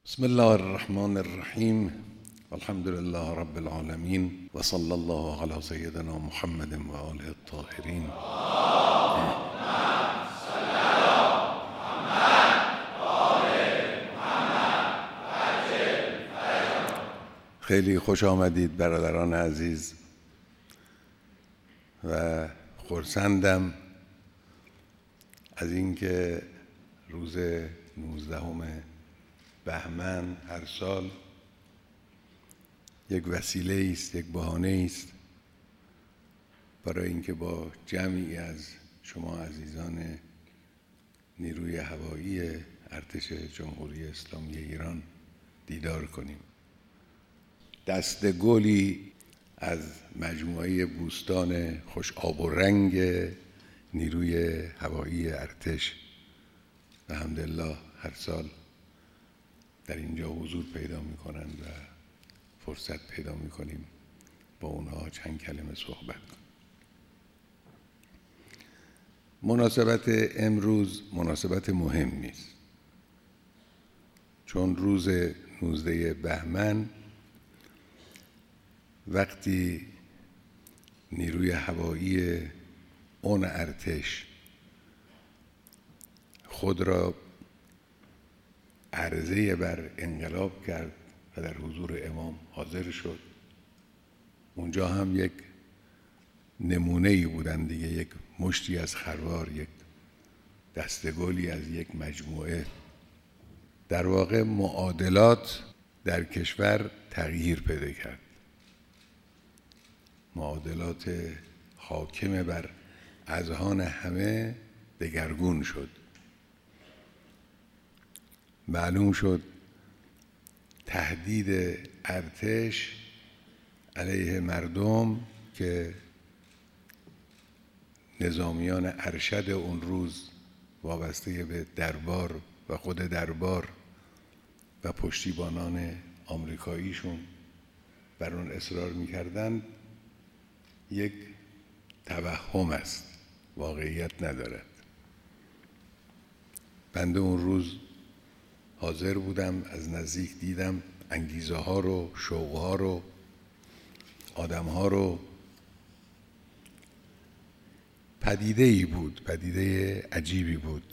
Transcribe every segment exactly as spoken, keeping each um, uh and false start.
بسم الله الرحمن الرحیم الحمد لله رب العالمین و صلی الله علی سیدنا محمد و آله الطاهرین. خیلی خوش آمدید برادران عزیز و خرسندم از اینکه روز نوزدهم بهمن هر سال یک وسیله است، یک بهانه است برای اینکه با جمعی از شما عزیزان نیروی هوایی ارتش جمهوری اسلامی ایران دیدار کنیم. دسته گلی از مجموعه بوستان خوش آب و رنگ نیروی هوایی ارتش و الحمدلله هر سال در اینجا حضور پیدا می‌کنند و فرصت پیدا می‌کنیم با اونها چند کلمه صحبت کنیم. مناسبت امروز مناسبت مهمی است، چون روز نوزده بهمن وقتی نیروی هوایی اون ارتش خود را عرضه بر انقلاب کرد و در حضور امام حاضر شد، اونجا هم یک نمونه‌ای بودن دیگه، یک مشتی از خروار، یک دستگلی از یک مجموعه. در واقع معادلات در کشور تغییر پیدا کرد، معادلات حاکم بر اذهان همه دگرگون شد. معلوم شد تهدید ارتش علیه مردم که نظامیان ارشد اون روز وابسته به دربار و خود دربار و پشتیبانان آمریکاییشون بر اون اصرار می‌کردند یک توهم است، واقعیت ندارد. بنده اون روز حاضر بودم، از نزدیک دیدم انگیزه ها رو، شوق ها رو، آدم ها رو. پدیده ای بود، پدیده عجیبی بود.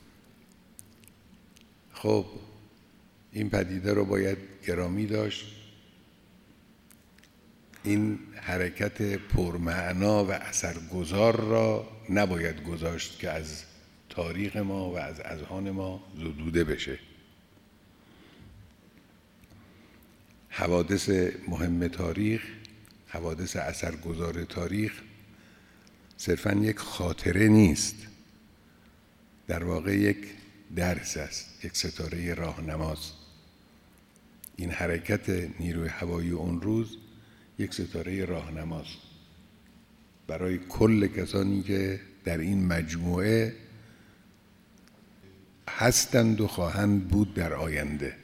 خب این پدیده رو باید گرامی داشت. این حرکت پرمعنا و اثرگذار را نباید گذاشت که از تاریخ ما و از اذهان ما زدوده بشه. حوادث مهم تاریخ، حوادث اثرگذار تاریخ صرفاً یک خاطره نیست، در واقع یک درس است، یک ستاره راهنماست. این حرکت نیروی هوایی اون روز یک ستاره راهنماست برای کل کسانی که در این مجموعه هستند و خواهند بود در آینده.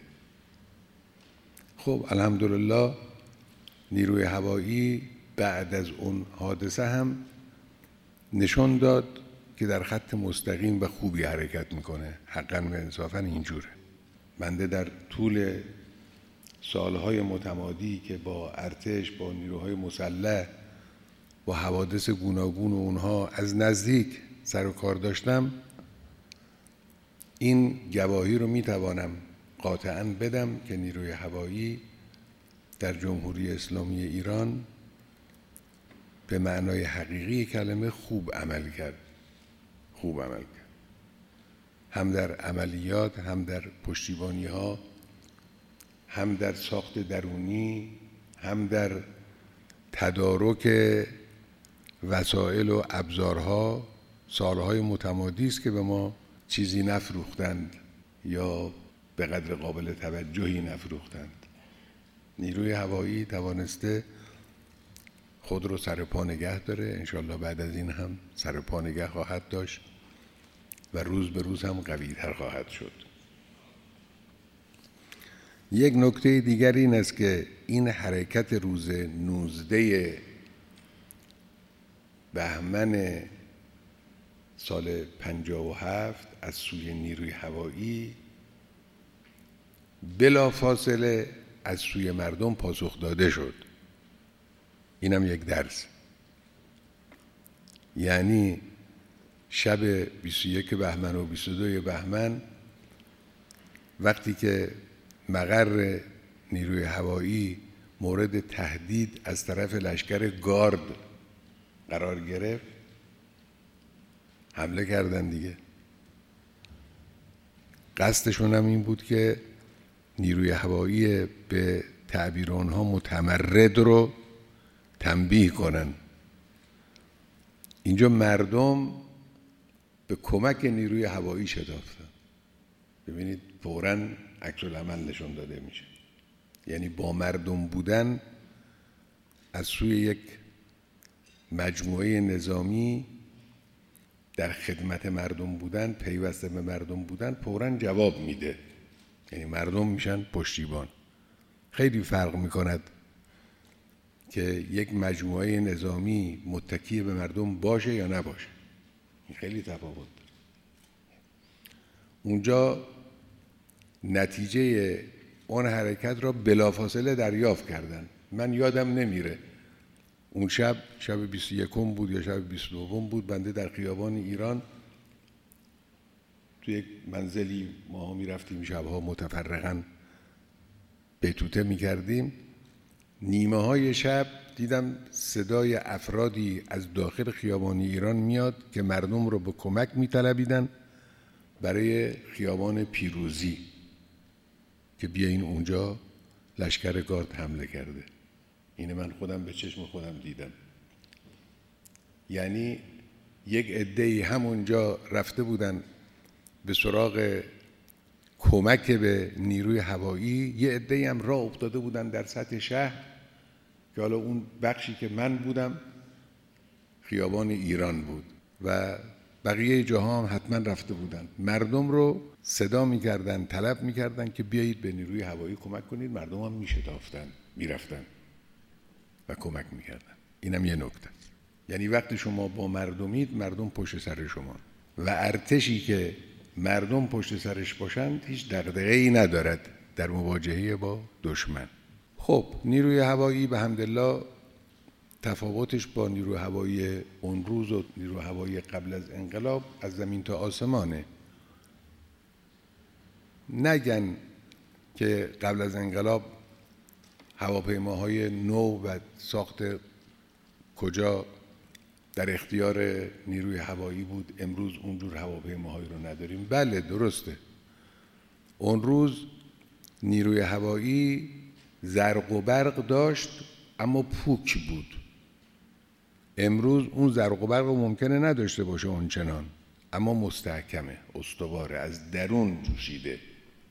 خب الحمدلله نیروی هوایی بعد از اون حادثه هم نشون داد که در خط مستقیم و خوبی حرکت میکنه. حقاً و انصافاً اینجوره. بنده در طول سالهای متمادی که با ارتش، با نیروهای مسلح، با حوادث گوناگون و اونها از نزدیک سر و کار داشتم، این گواهی رو میتوانم قاطعاً بدم که نیروی هوایی در جمهوری اسلامی ایران به معنای حقیقی کلمه خوب عمل کرد. خوب عمل کرد، هم در عملیات، هم در پشتیبانی ها، هم در ساخت درونی، هم در تدارک وسایل و ابزارها. سالهای متمادی است که به ما چیزی نفروختند یا به قدر قابل توجهی نفروختند. نیروی هوایی توانسته خود رو سر پا نگه داره، انشالله بعد از این هم سر پا نگه خواهد داشت و روز به روز هم قوی‌تر خواهد شد. یک نکته دیگر این است که این حرکت روز نوزده بهمن سال پنجاه و هفت از سوی نیروی هوایی بلا فاصله از سوی مردم پاسخ داده شد. اینم یک درس. یعنی شب بیست و یک بهمن و بیست و دو بهمن وقتی که مقر نیروی هوایی مورد تهدید از طرف لشکر گارد قرار گرفت، حمله کردن دیگه. قصدشون هم این بود که نیروی هوایی به تعبیر آنها متمرد رو تنبیه کنن. اینجا مردم به کمک نیروی هوایی شتافتن. ببینید فوراً عکس العمل نشون داده میشه. یعنی با مردم بودن از سوی یک مجموعه نظامی، در خدمت مردم بودن، پیوسته به مردم بودن، فوراً جواب میده. یعنی مردم میشن پشتیبان. خیلی فرق میکند که یک مجموعه نظامی متکی به مردم باشه یا نباشه. این خیلی تفاوت داره. اونجا نتیجه اون حرکت را بلافاصله دریافت کردن. من یادم نمیره اون شب، شب بیست و یکم بود یا شب بیست و دوم بود، بنده در خیابان ایران توی یک منزلی ما می رفتیم شبها متفرقاً بیتوته می کردیم. نیمه های شب دیدم صدای افرادی از داخل خیابان ایران میاد که مردم رو به کمک می طلبیدن برای خیابان پیروزی که بیاین اونجا لشکر گارد حمله کرده. اینه من خودم به چشم خودم دیدم. یعنی یک عده‌ای همونجا رفته بودن به سراغ کمک به نیروی هوایی، یه عده‌ای هم راه افتاده بودن در سطح شهر که حالا اون بخشی که من بودم خیابان ایران بود و بقیه جاها هم حتما رفته بودن. مردم رو صدا می‌کردن، طلب می‌کردن که بیایید به نیروی هوایی کمک کنید. مردم هم میشتافتن، میرفتن و کمک می‌کردن. اینم یه نکته. یعنی وقتی شما با مردمید، مردم پشت سر شما و ارتشی که مردم پشت سرش باشند هیچ دغدغه‌ای ندارد در مواجهه با دشمن. خب نیروی هوایی به حمدالله تفاوتش با نیروی هوایی اون روز و نیروی هوایی قبل از انقلاب از زمین تا آسمانه. نگن که قبل از انقلاب هواپیماهای نو و ساخت کجا در اختیار نیروی هوایی بود، امروز اونجور هواپیماهایی رو نداریم. بله درسته، اون روز نیروی هوایی زرق و برق داشت اما پوک بود. امروز اون زرق و برق ممکنه نداشته باشه اونچنان، اما مستحکمه، استواره، از درون جوشیده.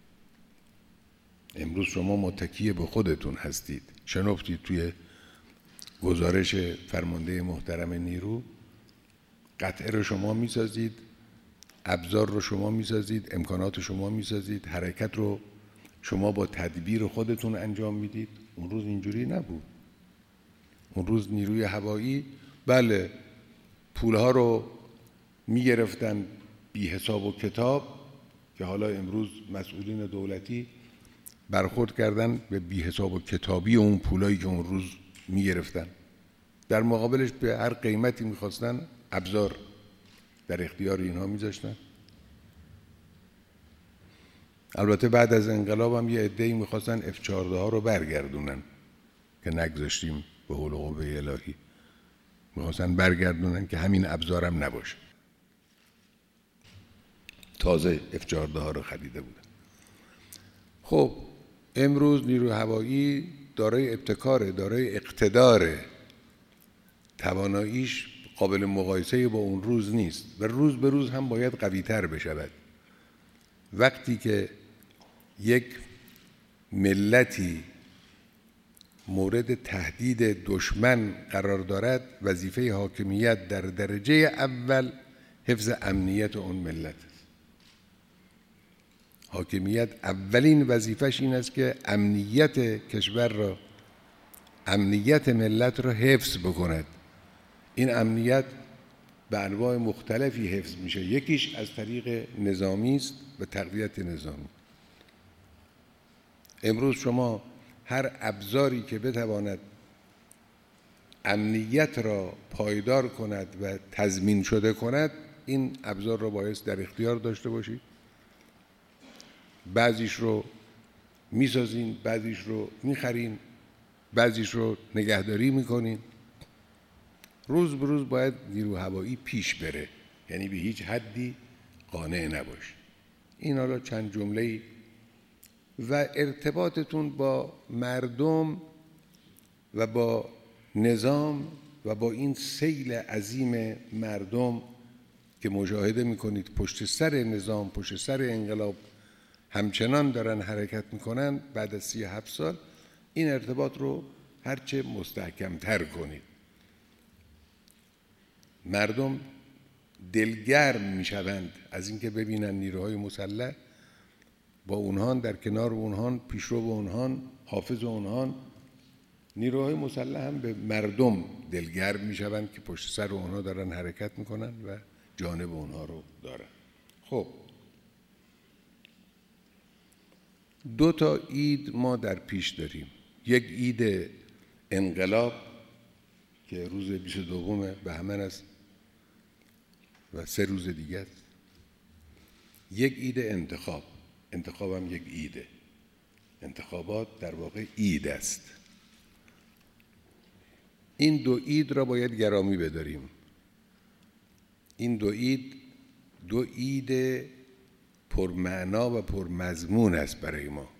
امروز شما متکی به خودتون هستید. شنفتید توی گزارش فرمانده محترم نیرو، قطعه رو شما میسازید، ابزار رو شما میسازید، امکانات شما میسازید، حرکت رو شما با تدبیر خودتون انجام میدید. اون روز اینجوری نبود. اون روز نیروی هوایی بله پولها رو میگرفتن بی حساب و کتاب که حالا امروز مسئولین دولتی برخورد کردن به بی حساب و کتابی اون پولایی که اون روز میگرفتن. در مقابلش به هر قیمتی میخواستن ابزار در اختیار اینها میذاشتن. البته بعد از انقلاب هم یه عده‌ای میخواستن اف چهارده ها رو برگردونن که نگذاشتیم به حول و قوه الهی. میخواستن برگردونن که همین ابزارم نباشه. تازه اف چهارده ها رو خریده بودن. خب امروز نیروی هوایی دارای ابتکاره، دارای اقتداره. تواناییش قابل مقایسه با اون روز نیست و روز به روز هم باید قوی تر بشود. وقتی که یک ملتی مورد تهدید دشمن قرار دارد، وظیفه حاکمیت در درجه اول حفظ امنیت اون ملت است. حاکمیت اولین وظیفش این است که امنیت کشور را، امنیت ملت را حفظ بکند. این امنیت به انواع مختلفی حفظ میشه. یکیش از طریق نظامی است و تقویت نظامی. امروز شما هر ابزاری که بتواند امنیت را پایدار کند و تضمین شده کند، این ابزار را باید در اختیار داشته باشید. بعضیش رو میسازین، بعضیش رو میخرین، بعضیش رو نگهداری میکنین. روز به روز باید نیرو هوایی پیش بره، یعنی به هیچ حدی قانع نباشه. این حالا چند جمله‌ای و ارتباطتون با مردم و با نظام و با این سیل عظیم مردم که مشاهده میکنید پشت سر نظام، پشت سر انقلاب همچنان دارن حرکت میکنن بعد از سی و هفت سال، این ارتباط رو هرچه مستحکمتر کنید. مردم دلگرم میشوند از اینکه ببینن نیروهای مسلح با اونها، در کنار اونها، پیشرو اونها، حافظ اونها. نیروهای مسلح هم به مردم دلگرم میشوند که پشت سر اونها دارن حرکت میکنن و جانب اونها رو دارن. خب دو تا عید ما در پیش داریم. یک عید انقلاب که روز بیست و دوم بهمن است و سه روز دیگه است. یک عید انتخاب، انتخاب هم یک عیده. انتخابات در واقع عید است. این دو عید را باید گرامی بداریم. این دو عید دو عید پرمعنا و پرمضمون است برای ما.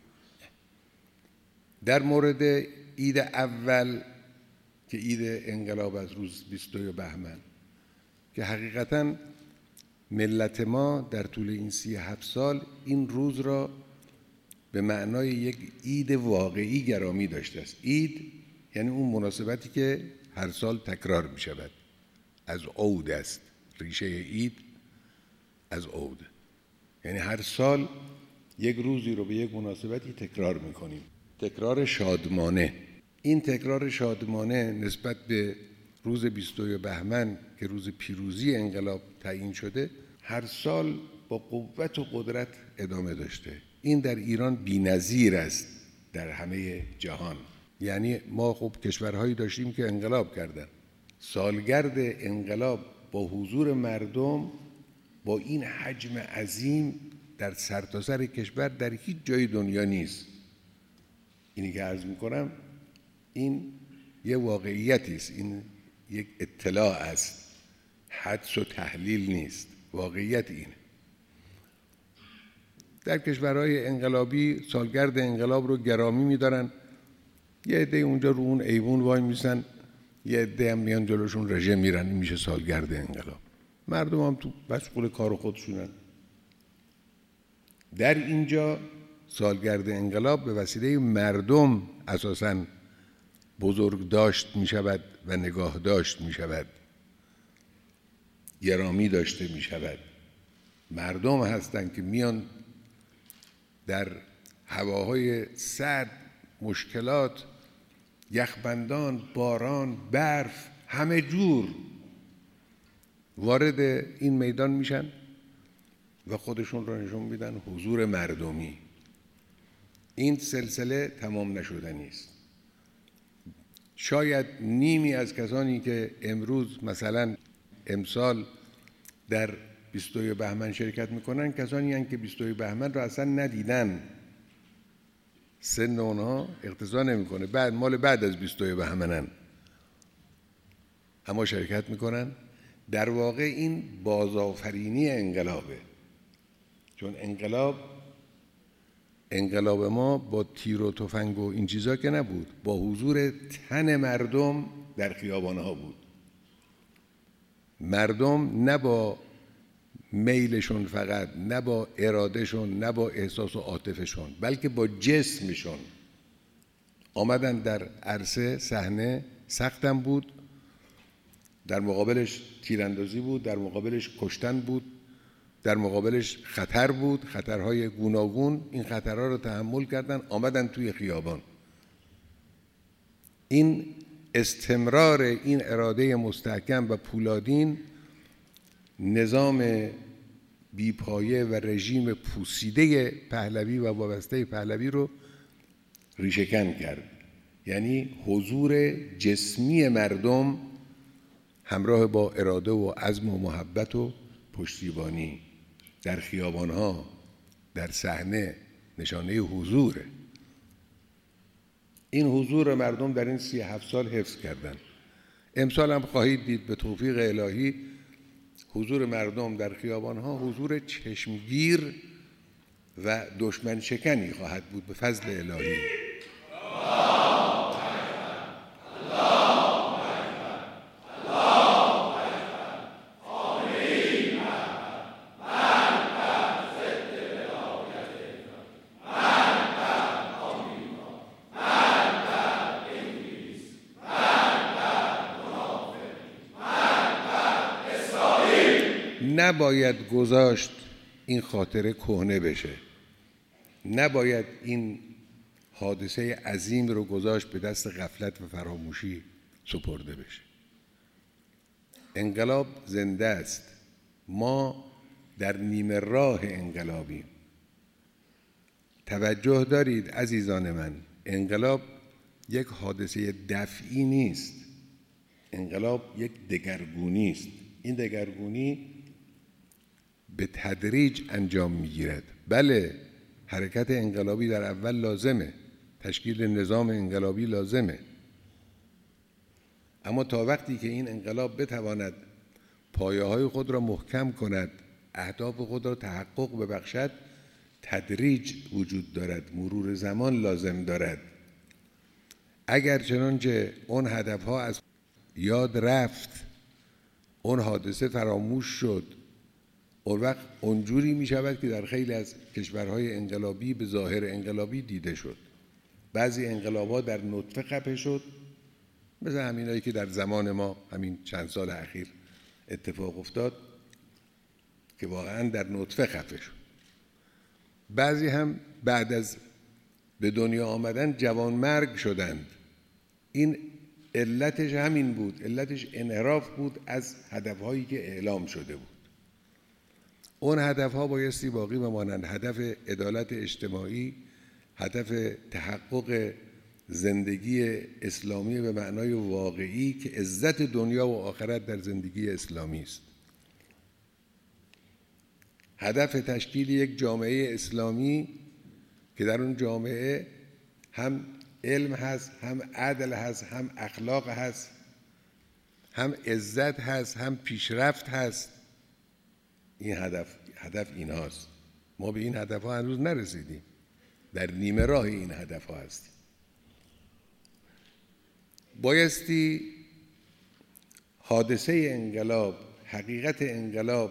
در مورد عید اول که عید انقلاب از روز بیست و دو بهمن، که حقیقتاً ملت ما در طول این سی و هفت سال این روز را به معنای یک عید واقعی گرامی داشته است. عید یعنی اون مناسبتی که هر سال تکرار می شود. از عود است. ریشه عید از عود، یعنی هر سال یک روزی رو به یک مناسبتی تکرار می کنیم. تکرار شادمانه. این تکرار شادمانه نسبت به روز بیست و دو بهمن که روز پیروزی انقلاب تعیین شده، هر سال با قوت و قدرت ادامه داشته. این در ایران بی‌نظیر است در همه جهان. یعنی ما خب کشورهایی داشتیم که انقلاب کردن. سالگرد انقلاب با حضور مردم با این حجم عظیم در سرتاسر کشور در هیچ جای دنیا نیست. اینی که عرض میکنم این یه واقعیتی است، این یک اطلاع است، حدس و تحلیل نیست، واقعیت اینه. در کشورهای انقلابی سالگرد انقلاب رو گرامی می‌دارن. یه عده اونجا رو اون ایوون وای میسن، یه عده هم میان جلوشون رژه میرن، این میشه سالگرد انقلاب. مردم هم تو مشغول کار خودشونن. در اینجا سالگرد انقلاب به وسیله مردم اساساً بزرگ داشت می شود و نگاه داشت می شود، گرامی داشته می شود. مردم هستند که میان در هواهای سرد، مشکلات، یخبندان، باران، برف، همه جور وارد این میدان میشن و خودشون را نشون میدن. حضور مردمی. این سلسله تمام نشدنی است. شاید نیمی از کسانی که امروز مثلا امسال در بیست و دو بهمن شرکت میکنن کسانی هستند که بیست و دو بهمن را اصلا ندیدن. سن اونها اقتضا نمیکنه بعد مال بعد از بیست و دو بهمنن، اما شرکت میکنن. در واقع این بازآفرینی انقلابه، چون انقلاب انقلاب ما با تیر و تفنگ و این چیزا که نبود، با حضور تن مردم در خیابانها بود. مردم نه با میلشون فقط، نه با ارادهشون، نه با احساس و عاطفشون، بلکه با جسمشون آمدن در عرصه صحنه. سختم بود، در مقابلش تیراندازی بود، در مقابلش کشتن بود، در مقابلش خطر بود، خطرهای گوناگون. این خطرها رو تحمل کردن، آمدن توی خیابان. این استمرار این اراده مستحکم و پولادین، نظام بیپایه و رژیم پوسیده پهلوی و وابسته پهلوی رو ریشه‌کن کرد. یعنی حضور جسمی مردم همراه با اراده و عزم و محبت و پشتیبانی در خیابان‌ها، در صحنه نشانه حضوره. این حضور مردم در این سی و هفت سال حفظ کردن. امسال هم خواهید دید به توفیق الهی حضور مردم در خیابان‌ها حضور چشمگیر و دشمن شکنی خواهد بود به فضل الهی. نباید گذاشت این خاطره کهنه بشه، نباید این حادثه عظیم رو گذاشت به دست غفلت و فراموشی سپرده بشه. انقلاب زنده است، ما در نیمه راه انقلابیم. توجه دارید عزیزان من، انقلاب یک حادثه دفعی نیست، انقلاب یک دگرگونی است. این دگرگونی به تدریج انجام میگیرد. بله، حرکت انقلابی در اول لازمه، تشکیل نظام انقلابی لازمه، اما تا وقتی که این انقلاب بتواند پایه‌های خود را محکم کند، اهداف خود را تحقق ببخشد، تدریج وجود دارد، مرور زمان لازم دارد. اگر چنانچه اون هدفها از یاد رفت، اون حادثه فراموش شد، اون وقت اونجوری می شود که در خیلی از کشورهای انقلابی به ظاهر انقلابی دیده شد. بعضی انقلاب‌ها در نطفه خفه شد، مثل همینایی که در زمان ما همین چند سال اخیر اتفاق افتاد که واقعا در نطفه خفه شد. بعضی هم بعد از به دنیا آمدن جوانمرگ شدند. این علتش همین بود، علتش انحراف بود از هدفهایی که اعلام شده بود. اون هدفها بایستی باقی بمانند، هدف عدالت اجتماعی، هدف تحقق زندگی اسلامی به معنای واقعی که عزت دنیا و آخرت در زندگی اسلامی است. هدف تشکیل یک جامعه اسلامی که در اون جامعه هم علم هست، هم عدل هست، هم اخلاق هست، هم عزت هست، هم پیشرفت هست. این هدف هدف این هاست. ما به این هدف ها هنوز نرسیدیم، در نیمه راه این هدف ها هستیم. بایستی حادثه انقلاب، حقیقت انقلاب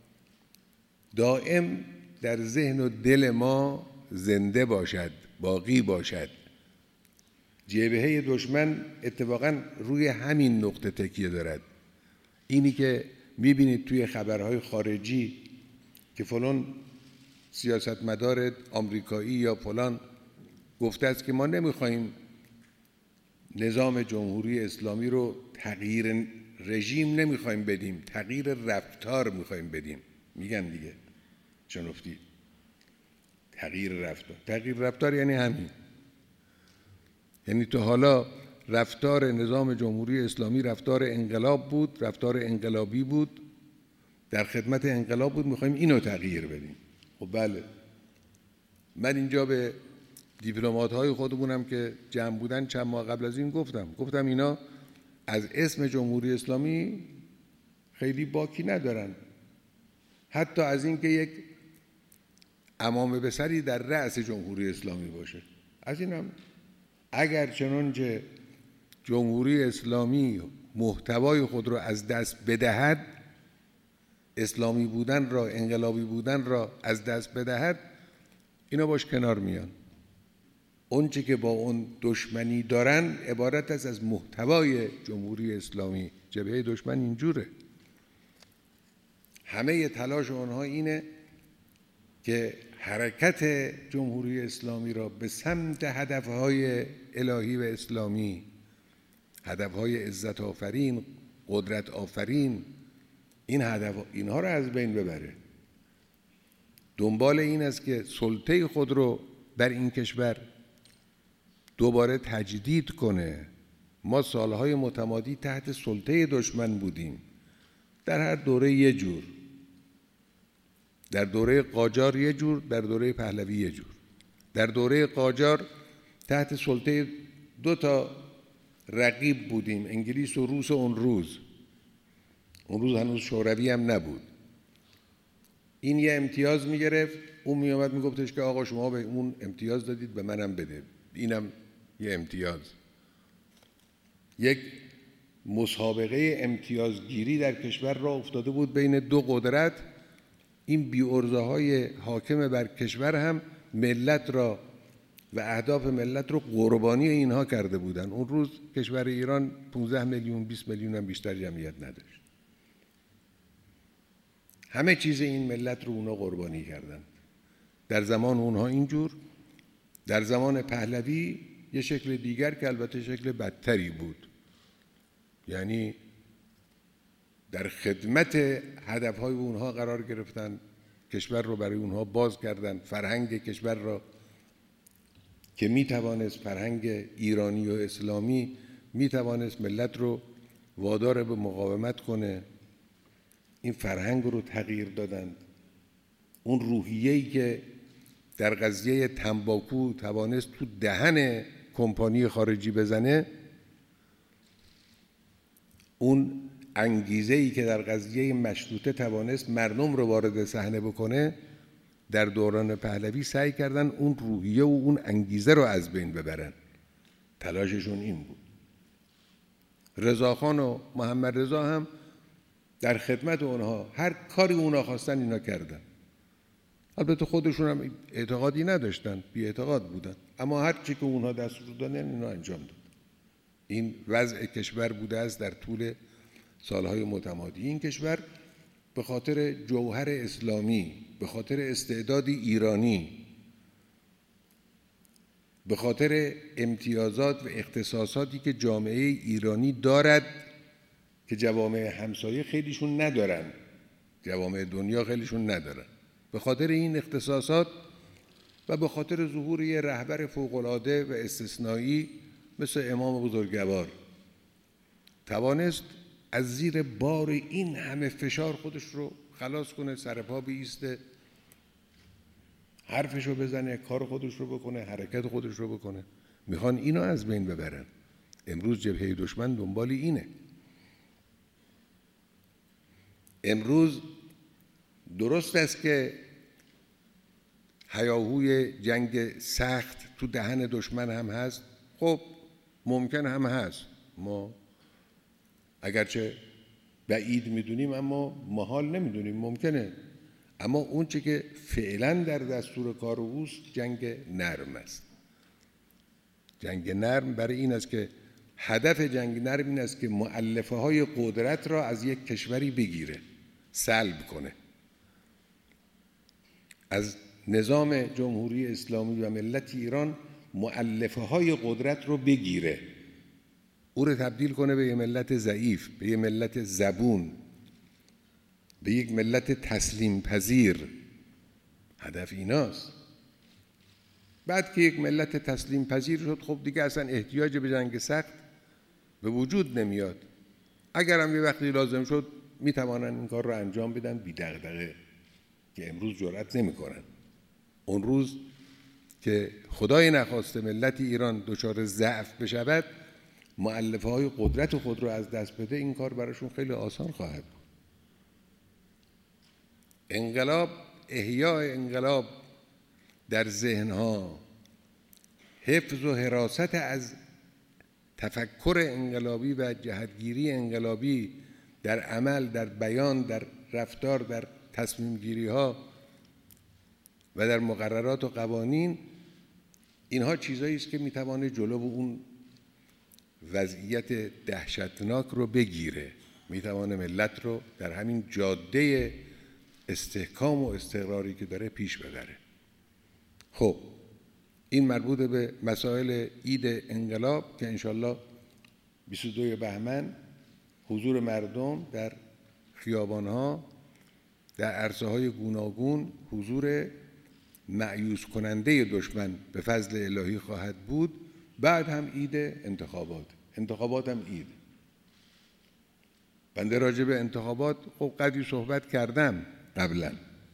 دائم در ذهن و دل ما زنده باشد، باقی باشد. جبهه دشمن اتفاقا روی همین نقطه تکیه دارد. اینی که میبینید توی خبرهای خارجی که فلان سیاستمدار آمریکایی یا فلان گفته است که ما نمیخوایم نظام جمهوری اسلامی رو تغییر رژیم نمیخوایم بدیم، تغییر رفتار میخوایم بدیم. میگن دیگه شنفتی تغییر رفتار. تغییر رفتار یعنی همین، یعنی تو حالا رفتار نظام جمهوری اسلامی رفتار انقلاب بود، رفتار انقلابی بود، در خدمت انقلاب بود، میخوایم اینو تغییر بدیم. خب بله، من اینجا به دیپلمات های خودمونم که جمع بودن چند ماه قبل از این گفتم گفتم اینا از اسم جمهوری اسلامی خیلی باکی ندارن، حتی از این که یک عمامه به سری در رأس جمهوری اسلامی باشه. از این هم اگر چنانچه جمهوری اسلامی محتوای خود را از دست بدهد، اسلامی بودن را، انقلابی بودن را از دست بدهد، اینا باش کنار میان. اون چه که با اون دشمنی دارن عبارت است از محتوای جمهوری اسلامی. جبهه دشمن اینجوره، همه تلاش اونها اینه که حرکت جمهوری اسلامی را به سمت هدفهای الهی و اسلامی، هدفهای عزت آفرین، قدرت آفرین، این هدف اینها را از بین ببره. دنبال این است که سلطه خود رو بر این کشور دوباره تجدید کنه. ما سالهای متمادی تحت سلطه دشمن بودیم، در هر دوره یه جور، در دوره قاجار یه جور، در دوره پهلوی یه جور. در دوره قاجار تحت سلطه دو تا رقیب بودیم، انگلیس و روس. اون روز اون روز هنوز شوروی هم نبود. این یه امتیاز میگرفت، اون میامد میگفتش که آقا شما به اون امتیاز دادید، به منم بده، اینم یه امتیاز. یک مسابقه امتیازگیری در کشور را افتاده بود بین دو قدرت. این بی‌عرضه های حاکم بر کشور هم ملت را و اهداف ملت رو قربانی اینها کرده بودن. اون روز کشور ایران پانزده میلیون بیست میلیون هم بیشتر جمعیت نداشت. همه چیز این ملت رو اونا قربانی کردن. در زمان اونها اینجور، در زمان پهلوی یه شکل دیگر که البته شکل بدتری بود. یعنی در خدمت هدفهای اونها قرار گرفتن، کشور رو برای اونها باز کردن، فرهنگ کشور را که می توانست، فرهنگ ایرانی و اسلامی می توانست ملت رو وادار به مقاومت کنه، این فرهنگ رو تغییر دادند. اون روحیه‌ای که در قضیه تنباکو توانست تو دهن کمپانی خارجی بزنه، اون انگیزه‌ای که در قضیه مشروطه توانست مردم رو وارد صحنه بکنه، در دوران پهلوی سعی کردن اون روحیه و اون انگیزه رو از بین ببرن. تلاششون این بود. رضاخان و محمد رضا هم در خدمت اونها هر کاری اونها خواستن اینا کردن. البته خودشون هم اعتقادی نداشتن، بی اعتقاد بودن، اما هر چی که اونها دستور دادن اینا انجام دادن. این وضع کشور بوده است در طول سالهای متمادی. این کشور به خاطر جوهر اسلامی، به خاطر استعداد ایرانی، به خاطر امتیازات و اختصاصاتی که جامعه ایرانی دارد که جوامع همسایه خیلیشون ندارن، جوامع دنیا خیلیشون ندارن، به خاطر این اختصاصات و به خاطر ظهور یه رهبر فوق‌العاده و استثنایی مثل امام بزرگوار توانست از زیر بار این همه فشار خودش رو خلاص کنه، سر پا بیسته، حرفش رو بزنه، کار خودش رو بکنه، حرکت خودش رو بکنه. میخوان اینو از بین ببرن. امروز جبهه دشمن دنبال اینه. امروز درست است که هیاهوی جنگ سخت تو دهن دشمن هم هست. خب ممکن هم هست، ما اگرچه بعید میدونیم اما محال نمیدونیم، ممکنه. اما اون چه که فعلا در دستور کار اوست جنگ نرم است. جنگ نرم برای این است که هدف جنگ نرم این است که مؤلفه های قدرت را از یک کشوری بگیره، سلب کنه، از نظام جمهوری اسلامی و ملت ایران مؤلفه های قدرت رو بگیره، او رو تبدیل کنه به یک ملت ضعیف، به یک ملت زبون، به یک ملت تسلیم پذیر. هدف ایناست. بعد که یک ملت تسلیم پذیر شد، خب دیگه اصلا احتیاج به جنگ سخت به وجود نمیاد. اگر هم یه وقتی لازم شد میتوانن این کار رو انجام بدن بی دغدغه، که امروز جرأت نمیکنن. اون روز که خدای نخواسته ملت ایران دچار ضعف بشود، مؤلفه های قدرت خود رو از دست بده، این کار براشون خیلی آسان خواهد بود. انقلاب، احیاء انقلاب در ذهنها، حفظ و حراست از تفکر انقلابی و جهتگیری انقلابی در عمل، در بیان، در رفتار، در تصمیم گیری ها و در مقررات و قوانین، اینها چیزایی است که میتوانه جلو اون وضعیت دهشتناک رو بگیره، میتوانه ملت رو در همین جاده استحکام و استقراری که داره پیش ببره. خب این مربوط به مسائل عید انقلاب که انشالله بیست و دوم بهمن حضور مردم در خیابانها، در عرصه‌های گوناگون، حضور مأیوس کننده دشمن به فضل الهی خواهد بود. بعد هم عید انتخابات، انتخابات هم عید. بنده راجع به انتخابات خب قدری صحبت کردم قبلا،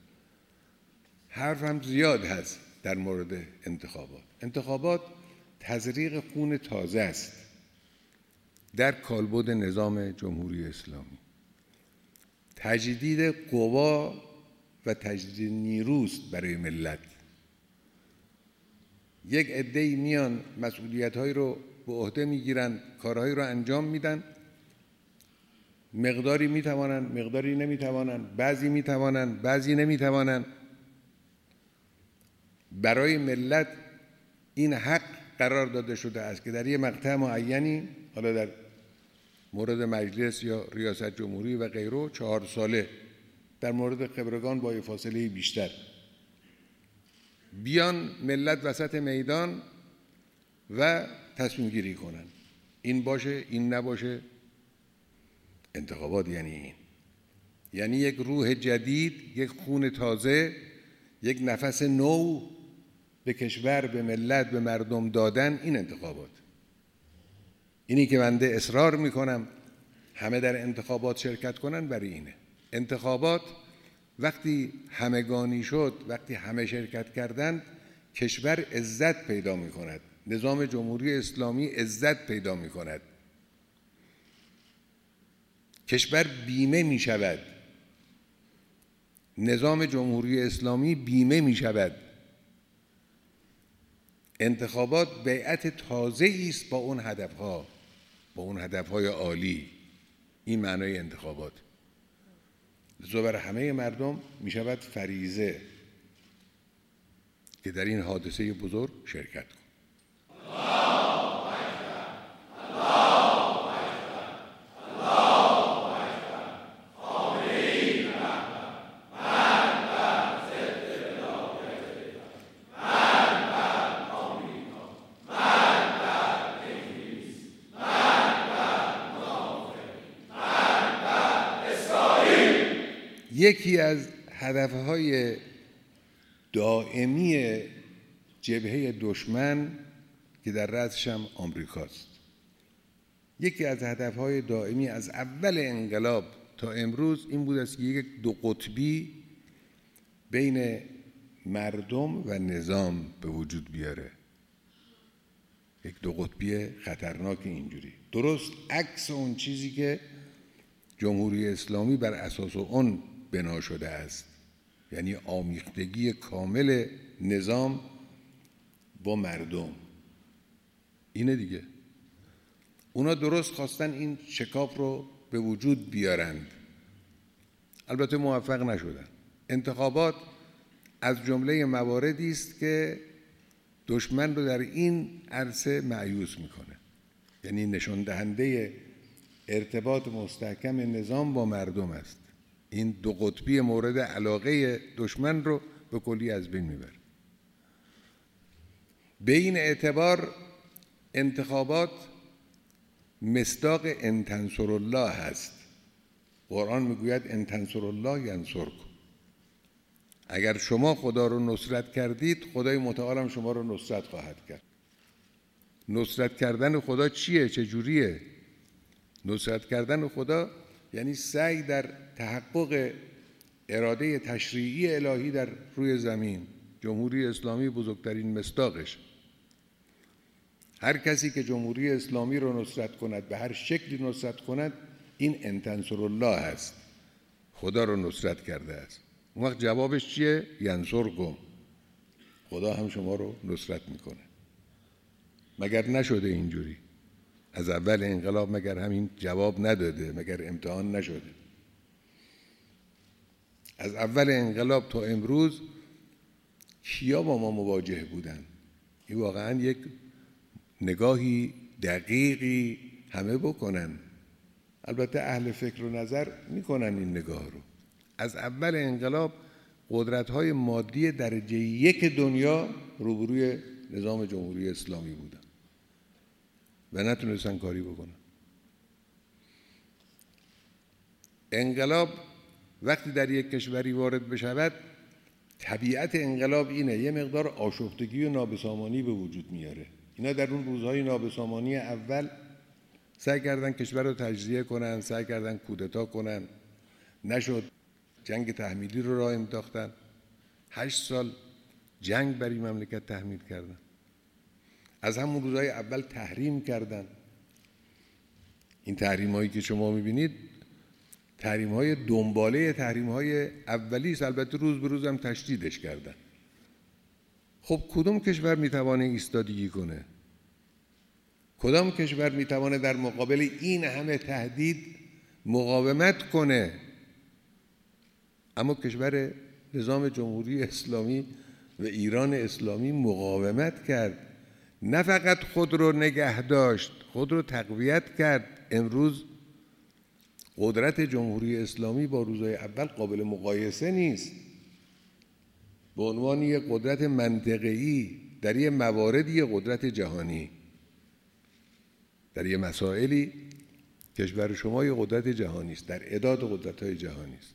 حرف هم زیاد هست در مورد انتخابات. انتخابات تزریق خون تازه است در کالبد نظام جمهوری اسلامی، تجدید قوا و تجدید نیروست برای ملت. یک عده‌ای میان مسئولیت‌هایی رو به عهده میگیرن، کارهایی رو انجام میدن، مقداری میتوانن، مقداری نمیتوانن، بعضی میتوانن، بعضی نمیتوانن. برای ملت این حق قرار داده شده است که در یک مقطع معینی، حالا در مورد مجلس یا ریاست جمهوری و غیره چهار ساله، در مورد خبرگان با فاصله بیشتر، بیان ملت وسط میدان و تصمیم گیری کنن، این باشه این نباشه. انتخابات یعنی این، یعنی یک روح جدید، یک خون تازه، یک نفس نو به کشور، به ملت، به مردم دادن. این انتخابات، اینی که بنده اصرار میکنم همه در انتخابات شرکت کنن برای اینه. انتخابات وقتی همگانی شد، وقتی همه شرکت کردند، کشور عزت پیدا می کند، نظام جمهوری اسلامی عزت پیدا می کند، کشور بیمه می شود، نظام جمهوری اسلامی بیمه می شود. انتخابات بیعت تازه‌ای است با اون هدفها، با اون هدفهای عالی. این معنای انتخابات. لذا برای همه مردم می شود فریضه که در این حادثه بزرگ شرکت کنند. یکی از هدفهای دائمی جبهه دشمن که در رأسش هم آمریکاست، یکی از هدفهای دائمی از اول انقلاب تا امروز این بود است که یک دو قطبی بین مردم و نظام به وجود بیاره، یک دو قطبی خطرناک اینجوری، درست عکس اون چیزی که جمهوری اسلامی بر اساس اون بنا شده است، یعنی آمیختگی کامل نظام با مردم. اینه دیگه. اونا درست خواستن این شکاف رو به وجود بیارند، البته موفق نشدن. انتخابات از جمله مواردی است که دشمن رو در این عرصه مایوس میکنه، یعنی نشان دهنده ارتباط مستحکم نظام با مردم است. این دو قطبی مورد علاقه دشمن رو به کلی از بین میبره. به این اعتبار انتخابات مصداق ان تنصروا الله هست. قرآن میگوید ان تنصروا الله ینصرکم. اگر شما خدا رو نصرت کردید، خدای متعال هم شما رو نصرت خواهد کرد. نصرت کردن خدا چیه؟ چجوریه؟ نصرت کردن خدا یعنی سعی در تحقق اراده تشریعی الهی در روی زمین. جمهوری اسلامی بزرگترین مصداقش. هر کسی که جمهوری اسلامی رو نصرت کند، به هر شکلی نصرت کند، این ان تنصروا الله هست، خدا رو نصرت کرده است. اون وقت جوابش چیه؟ ینصرکم، خدا هم شما رو نصرت میکنه. مگر نشده اینجوری؟ از اول انقلاب مگر همین جواب نداده؟ مگر امتحان نشده؟ از اول انقلاب تا امروز کیا با ما مواجه بودن؟ این واقعا یک نگاهی دقیقی همه بکنن. البته اهل فکر و نظر میکنن این نگاه رو. از اول انقلاب قدرت‌های مادی درجه یک دنیا روبروی نظام جمهوری اسلامی بودن و نتونستن کاری بکنن. انقلاب وقتی در یک کشوری وارد بشود، طبیعت انقلاب اینه، یه مقدار آشفتگی و نابسامانی به وجود میاره. اینا در اون روزهای نابسامانی اول سعی کردن کشور رو تجزیه کنن، سعی کردن کودتا کنن، نشد. جنگ تحمیلی رو راه انداختن، هشت سال جنگ بر این مملکت تحمیل کردن، از همون روزهای اول تحریم کردن. این تحریم هایی که شما میبینید تحریم های دنباله تحریم های اولی است، البته روز به روز هم تشدیدش کردن. خب کدوم کشور میتوانه ایستادگی کنه؟ کدام کشور میتوانه در مقابل این همه تهدید مقاومت کنه؟ اما کشور نظام جمهوری اسلامی و ایران اسلامی مقاومت کرد، نه فقط خود رو نگه داشت، خود رو تقویت کرد. امروز قدرت جمهوری اسلامی با روزهای اول قابل مقایسه نیست. به عنوان یک قدرت منطقه‌ای در یک مواردی قدرت جهانی، در یک مسائلی کشور شما یک قدرت جهانی است، در اعداد قدرت‌های جهانی است.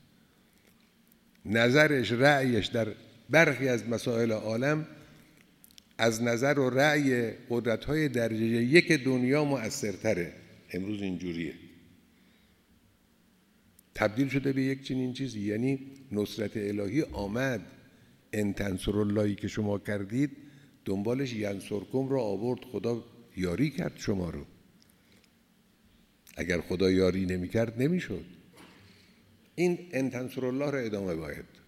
نظرش، رأیش در برخی از مسائل عالم از نظر و رأی قدرت‌های درجه یک دنیا مؤثرتره. امروز اینجوریه، تبدیل شده به یک چنین چیزی. یعنی نصرت الهی آمد. ان تنصروا اللهی که شما کردید دنبالش ینصرکم را آورد. خدا یاری کرد شما رو. اگر خدا یاری نمی کرد نمی شد. این ان تنصروا الله را ادامه باید داد.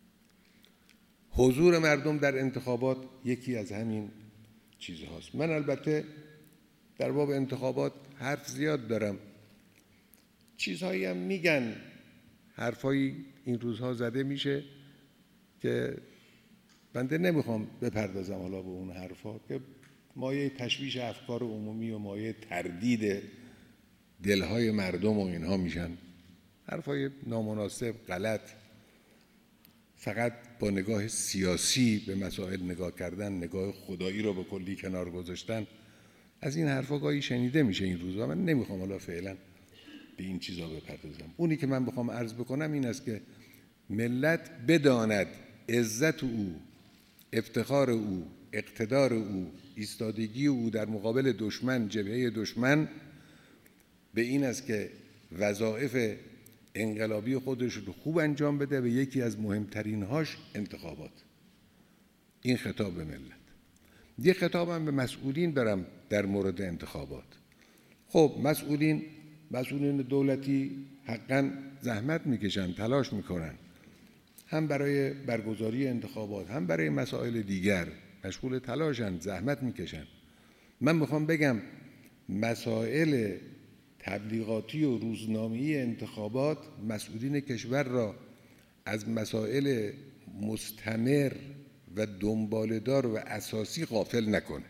حضور مردم در انتخابات یکی از همین چیزهاست. من البته در باب انتخابات حرف زیاد دارم، چیزهایی هم میگن، حرفایی این روزها زده میشه که بنده نمیخوام بپردازم حالا به اون حرفا که مایه تشویش افکار عمومی و مایه تردید دلهای مردم و اینها میشن. حرفای نامناسب، غلط، فقط با نگاه سیاسی به مسائل نگاه کردن، نگاه خدایی رو به کلی کنار گذاشتن، از این حرفا گاهی شنیده میشه این روزها. من نمیخوام حالا فعلا به این چیزا بپردازم. اونی که من بخوام عرض بکنم این است که ملت بداند عزت او، افتخار او، اقتدار او، ایستادگی او در مقابل دشمن، جبهه دشمن، به این است که وظایف انقلابی خودش رو خوب انجام بده و یکی از مهمترین هاش انتخابات. این خطاب به ملت. یه خطابم به مسئولین دارم در مورد انتخابات. خب مسئولین مسئولین دولتی حقاً زحمت میکشن، تلاش میکنن، هم برای برگزاری انتخابات هم برای مسائل دیگر مشغول تلاشن، زحمت میکشن. من میخوام بگم مسائل تبلیغاتی و روزنامه‌ای انتخابات مسئولین کشور را از مسائل مستمر و دنباله‌دار و اساسی غافل نکنه.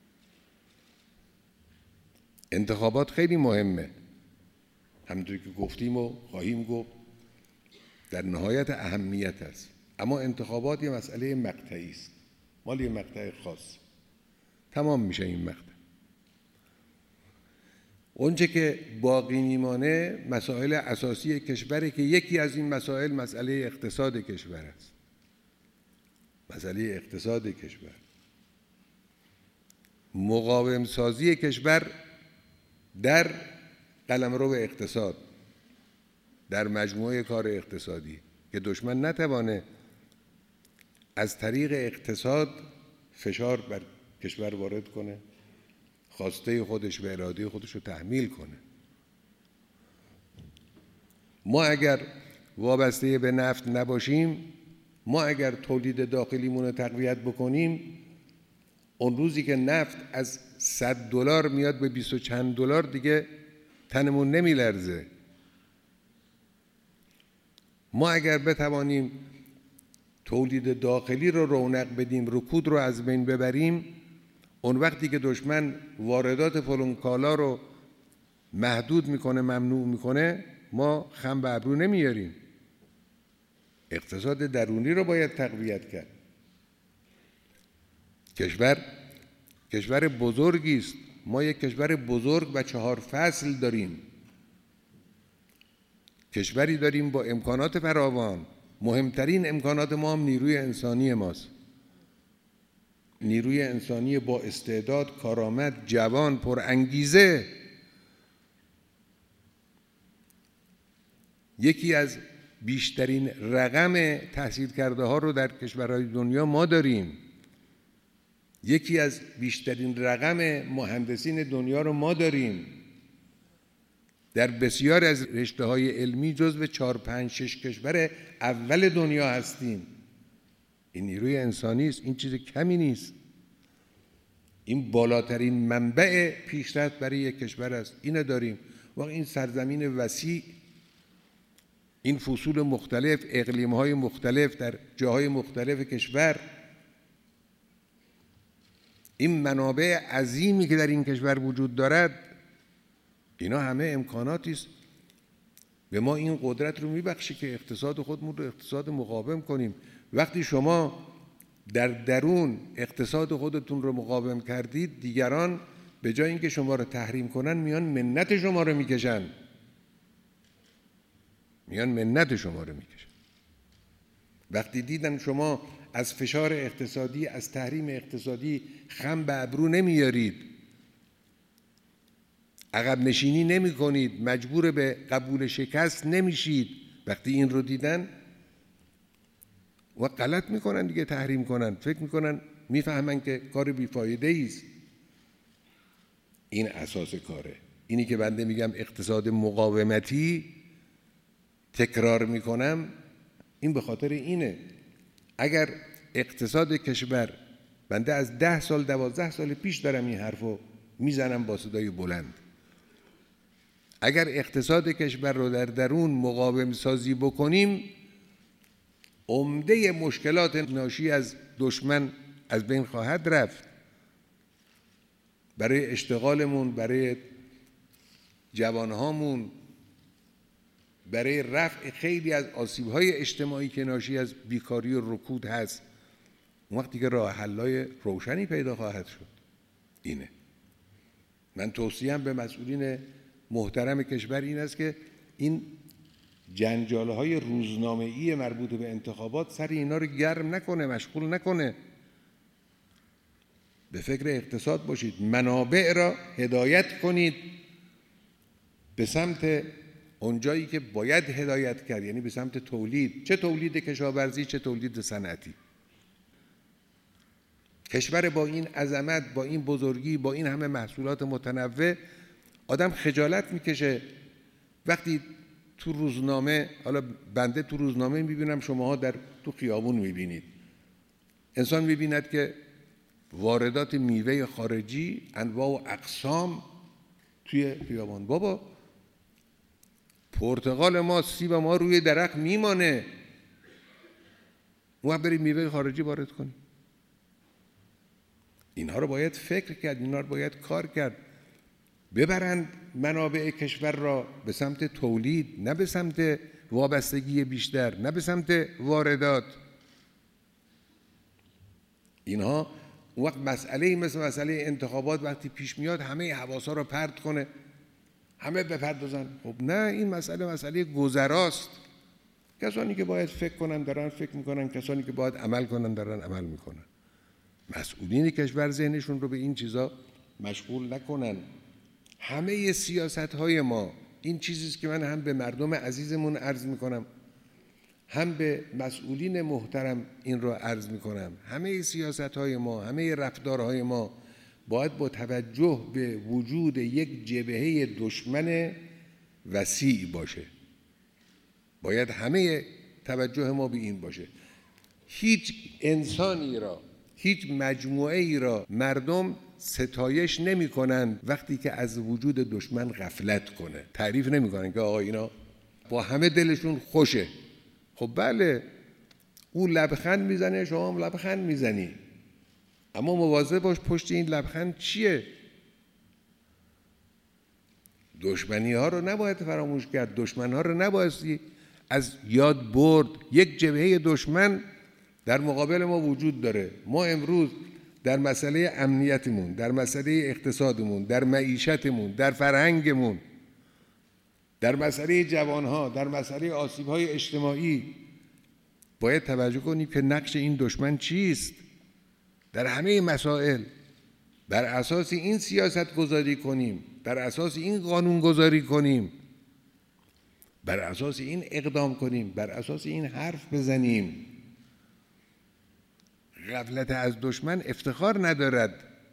انتخابات خیلی مهمه، همونطوری که گفتیم و خواهیم گفت در نهایت اهمیت است، اما انتخابات یه مسئله مقطعی است، مال یه مقطع خاص. تمام میشه این مقطع. اونچه که باقی میمانه مسائل اساسی کشوره که یکی از این مسائل مسئله اقتصاد کشور است. مسئله اقتصاد کشور، مقاوم سازی کشور در قلمرو اقتصاد، در مجموعه کار اقتصادی، که دشمن نتوانه از طریق اقتصاد فشار بر کشور وارد کنه، خواسته خودش و اراده خودش رو تحمیل کنه. ما اگر وابسته به نفت نباشیم، ما اگر تولید داخلیمون رو تقویت بکنیم، اون روزی که نفت از صد دلار میاد به بیست و چند دلار دیگه تنمون نمیلرزه. ما اگر بتوانیم تولید داخلی رو رونق بدیم، رکود رو از بین ببریم، اون وقتی که دشمن واردات فلان کالا رو محدود میکنه، ممنوع میکنه، ما خم به ابرو نمیاریم. اقتصاد درونی رو باید تقویت کرد. کشور کشور بزرگی است. ما یک کشور بزرگ و چهار فصل داریم. کشوری داریم با امکانات فراوان. مهمترین امکانات ما هم نیروی انسانی ماست. نیروی انسانی با استعداد، کارآمد، جوان، پر انگیزه. یکی از بیشترین رقم تحصیل کرده ها رو در کشورهای دنیا ما داریم. یکی از بیشترین رقم مهندسین دنیا رو ما داریم. در بسیار از رشته‌های علمی جزو چهار پنج شش کشور اول دنیا هستیم. این نیروی انسانی است، این چیز کمی نیست. این بالاترین منبع پیشرفت برای یک کشور است. اینو داریم. واقعا این سرزمین وسیع، این فصول مختلف، اقلیم‌های مختلف در جاهای مختلف کشور، این منابع عظیمی که در این کشور وجود دارد، اینا همه امکاناتی است. به ما این قدرت رو میبخشه که اقتصاد خودمون رو اقتصاد مقاوم کنیم. وقتی شما در درون اقتصاد خودتون رو مقاوم کردید، دیگران به جای اینکه شما رو تحریم کنن میان منت شما رو میکشن. میان منت شما رو میکشن. وقتی دیدن شما از فشار اقتصادی، از تحریم اقتصادی خم به ابرو نمیارید، عقب نشینی نمی کنید، مجبور به قبول شکست نمیشید، وقتی این رو دیدن و غلط میکنن دیگه، تحریم کنن، فکر میکنن، میفهمن که کار بیفایده است. این اساس کاره. اینی که بنده میگم اقتصاد مقاومتی، تکرار میکنم، این به خاطر اینه. اگر اقتصاد کشور، بنده از ده سال دوازده سال پیش دارم این حرفو میزنم با صدای بلند، اگر اقتصاد کشور رو در درون مقاوم سازی بکنیم، عمده مشکلات ناشی از دشمن از بین خواهد رفت. برای اشتغالمون، برای جوانهامون، برای رفع خیلی از آسیب‌های اجتماعی که ناشی از بیکاری و رکود هست، وقتی که راه حل‌های روشنی پیدا خواهد شد. اینه. من توصیه‌ام به مسئولین محترم کشور این است که این جنجال‌های روزنامه‌ای مربوط به انتخابات سر اینا رو گرم نکنه، مشغول نکنه. به فکر اقتصاد باشید، منابع را هدایت کنید به سمت اونجایی که باید هدایت کرد، یعنی به سمت تولید، چه تولید کشاورزی چه تولید صنعتی. کشور با این عظمت، با این بزرگی، با این همه محصولات متنوع، آدم خجالت میکشه وقتی تو روزنامه، حالا بنده تو روزنامه میبینم، شماها در تو خیابون میبینید، انسان میبیند که واردات میوه خارجی انواع و اقسام توی خیابان. بابا پرتقال ما، سیب ما روی درخت میمانه، ما بریم میوه خارجی وارد کنیم. اینها رو باید فکر کرد، اینها رو باید کار کرد. ببرند منابع کشور را به سمت تولید، نه به سمت وابستگی بیشتر، نه به سمت واردات. اینها اون وقت مسئله مثل مسئله انتخابات وقتی پیش میاد همه حواسا رو پرت کنه، همه بپردازن. خب نه، این مسئله مسئله گذراست. کسانی که باید فکر کنن دارن فکر میکنن، کسانی که باید عمل کنن دارن عمل میکنن. مسئولین کشور ذهنشون رو به این چیزا مشغول نکنن. همه سیاست‌های ما، این چیزیست که من هم به مردم عزیزمون عرض میکنم، هم به مسئولین محترم این رو عرض میکنم، همه سیاست‌های ما، همه رفتارهای ما باید با توجه به وجود یک جبهه دشمن وسیع باشه. باید همه توجه ما به این باشه. هیچ انسانی را، هیچ مجموعه ای را مردم ستایش نمی کنند وقتی که از وجود دشمن غفلت کنه. تعریف نمی کنن که آقا اینا با همه دلشون خوشه. خب بله، او لبخند میزنه، شما هم لبخند میزنی، اما مواظب باش پشت این لبخند چیه. دشمنی ها رو نباید فراموش کرد، دشمن ها رو نباید از یاد برد. یک جبهه دشمن در مقابل ما وجود داره. ما امروز در مسئله امنیتمون، در مسئله اقتصادمون، در معیشتمون، در فرهنگمون، در مسئله جوانها، در مسئله آسیب‌های اجتماعی باید توجه کنیم که نقش این دشمن چیست. در همه مسائل بر اساس این سیاست گذاری کنیم، بر اساس این قانون گذاری کنیم، بر اساس این اقدام کنیم، بر اساس این حرف بزنیم. غفلت از دشمن افتخار ندارد.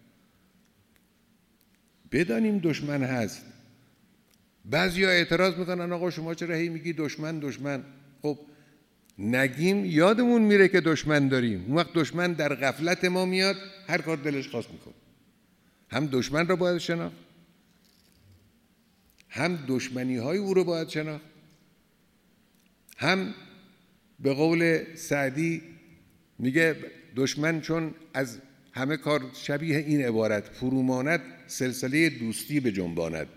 بدانیم دشمن هست. بعضیا اعتراض میکنن آقا شما چرا هی میگی دشمن دشمن؟ خب نگیم یادمون میره که دشمن داریم. اون وقت دشمن در غفلت ما میاد، هر کار دلش خواست میکنه. هم دشمن رو باید شناخت، هم دشمنی های او رو باید شناخت، هم به قول سعدی میگه دشمن چون از همه کار شبیه این عبارت فروماند سلسله دوستی به جنباند.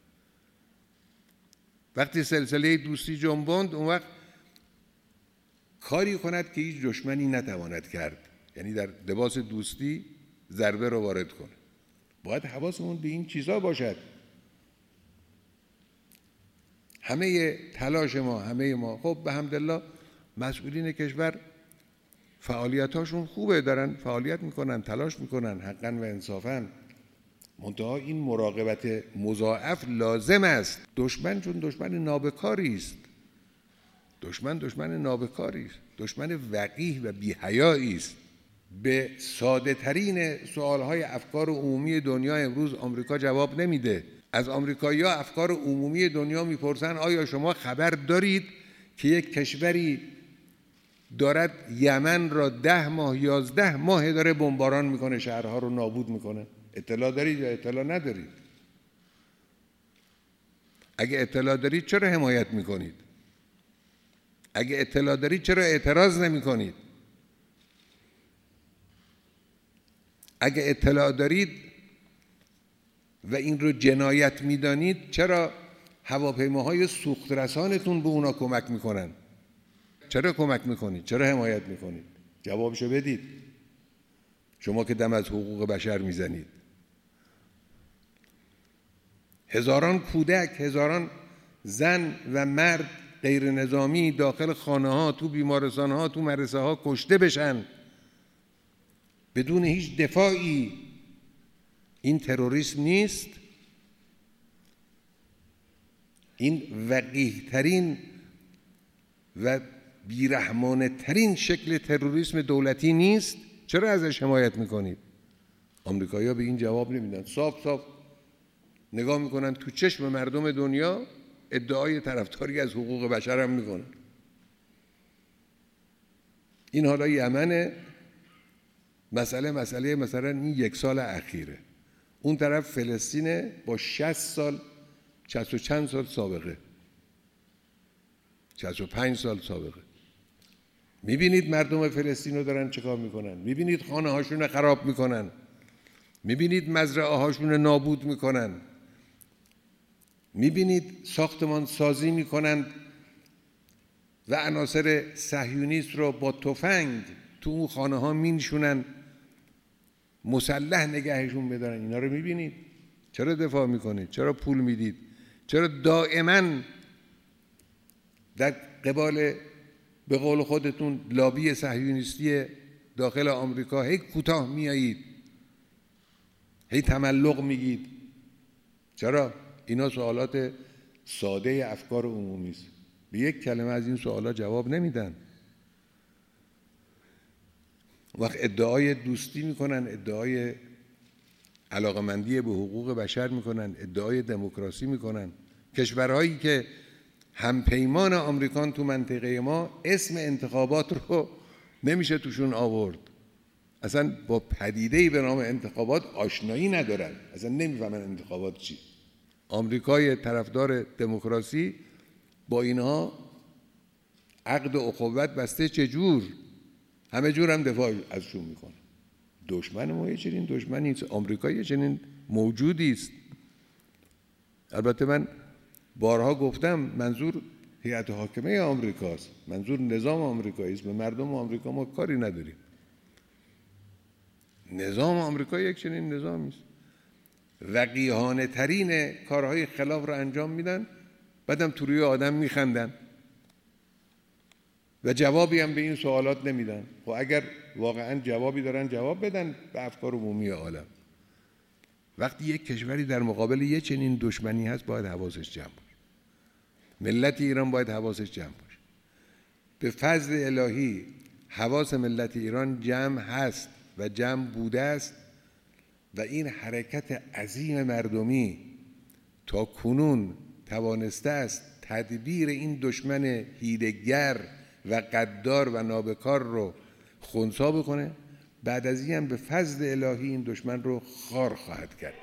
وقتی سلسله دوستی جنباند اون وقت کاری کند که هیچ دشمنی نتواند کرد، یعنی در لباس دوستی ضربه رو وارد کنه. باید حواسمون به این چیزا باشد. همه تلاش ما، همه ما خب به حمدالله مسئولین کشور فعالیتاشون خوبه، دارن فعالیت میکنن، تلاش میکنن حقا و انصافا. منتها این مراقبت مضاعف لازم است. دشمن چون دشمن نابکاری است، دشمن دشمن نابکاری است، دشمن وقیح و بی‌حیایی است. به ساده ترین سوالهای افکار عمومی دنیا امروز آمریکا جواب نمیده. از آمریکایی‌ها افکار عمومی دنیا میپرسن آیا شما خبر دارید که یک کشوری دارد یمن را ده ماه یازده ماه داره بمباران میکنه، شهرها رو نابود میکنه؟ اطلاع دارید یا اطلاع ندارید؟ اگه اطلاع دارید چرا حمایت میکنید؟ اگه اطلاع دارید چرا اعتراض نمیکنید؟ اگه اطلاع دارید و این رو جنایت میدانید چرا هواپیماهای سوخت رسانتون به اونا کمک میکنن؟ چرا کمک میکنید؟ چرا حمایت میکنید؟ جوابشو بدید. شما که دم از حقوق بشر میزنید. هزاران کودک، هزاران زن و مرد غیر نظامی داخل خانه ها، تو بیمارستان ها، تو مدرسه ها کشته بشن بدون هیچ دفاعی. این تروریسم نیست؟ این وقیح ترین و بیرحمانه ترین شکل تروریسم دولتی نیست؟ چرا ازش حمایت میکنید؟ آمریکایی‌ها به این جواب نمیدن. صاف صاف نگاه میکنن تو چشم مردم دنیا، ادعای طرفداری از حقوق بشر هم میکنن. این حالا یمن مسئله مسئله مثلا این یک سال اخیره. اون طرف فلسطینه با شصت سال شصت و چند سال سابقه، شصت و پنج سال سابقه. میبینید مردم فلسطین رو دارن چیکار میکنن؟ میبینید خانه هاشون رو خراب میکنن، میبینید مزرعه هاشون رو نابود میکنن، میبینید ساختمان سازی میکنن و عناصر صهیونیست رو با تفنگ تو اون خانه ها مینشونن، مسلح نگهشون بدارن. اینا رو میبینید. چرا دفاع میکنید؟ چرا پول میدید؟ چرا دائما در قبال به قول خودتون لابی صهیونیستی داخل آمریکا هی کوتاه میایید، هی تملق میگید؟ چرا؟ اینا سوالات ساده افکار عمومی است. به یک کلمه از این سوالات جواب نمیدن. وقت ادعای دوستی میکنن، ادعای علاقمندی به حقوق بشر میکنن، ادعای دموکراسی میکنن. کشورهایی که همپیمان آمریکان تو منطقه ما اسم انتخابات رو نمیشه توشون آورد. اصلا با پدیده‌ای به نام انتخابات آشنایی ندارن، اصلا نمیفهمن انتخابات چی. آمریکای طرفدار دموکراسی با اینها عقد و اخوت بسته، چجور؟ همه جور هم دفاع ازشون میکنه. دشمن ما یه چنین دشمنی است، آمریکا یه چنین موجودی است. البته من بارها گفتم منظور هیئت حاکمه آمریکاست، منظور نظام آمریکایی است. به مردم آمریکا ما کاری نداریم. نظام آمریکا یک چنین نظامی است. وقیحانه ترین کارهای خلاف رو انجام میدن، بعدم تو روی آدم میخندن. و جوابی هم به این سوالات نمیدن. خب اگر واقعا جوابی دارن جواب بدن به افکار عمومی عالم. وقتی یک کشوری در مقابل یک چنین دشمنی هست باید حواسش جمع باشه. ملت ایران باید حواسش جمع باشه. به فضل الهی حواس ملت ایران جمع هست و جمع بوده است و این حرکت عظیم مردمی تا کنون توانسته است تدبیر این دشمن حیله‌گر و غدار و نابکار رو خنثی بکنه. بعد از این هم به فضل الهی این دشمن رو خار خواهد کرد.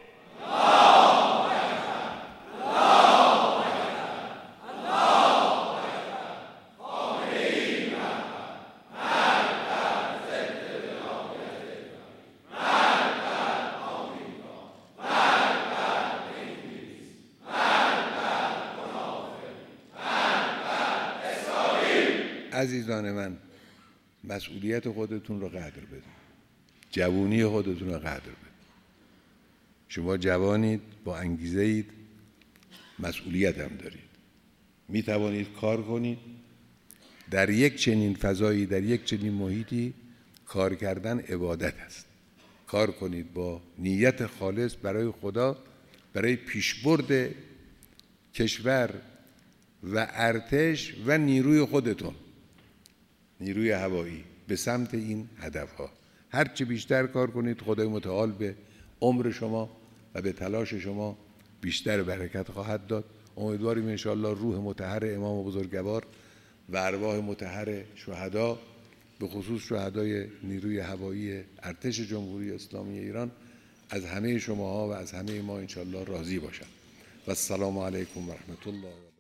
عزیزان من، مسئولیت خودتون رو قدر بدید. جوانی خودتون رو قدر بدید. شما جوانید، با انگیزه اید، مسئولیت هم دارید. می توانید کار کنید. در یک چنین فضایی، در یک چنین محیطی کار کردن عبادت است. کار کنید با نیت خالص برای خدا، برای پیشبرد کشور و ارتش و نیروی خودتون، نیروی هوایی، به سمت این هدفها. هر چه بیشتر کار کنید خدای متعال به عمر شما و به تلاش شما بیشتر برکت خواهد داد. امیدواریم انشاءالله روح مطهر امام بزرگوار و ارواح مطهر شهدا، به خصوص شهدای نیروی هوایی ارتش جمهوری اسلامی ایران، از همه شماها و از همه ما انشاءالله راضی باشند. و السلام علیکم و رحمت الله.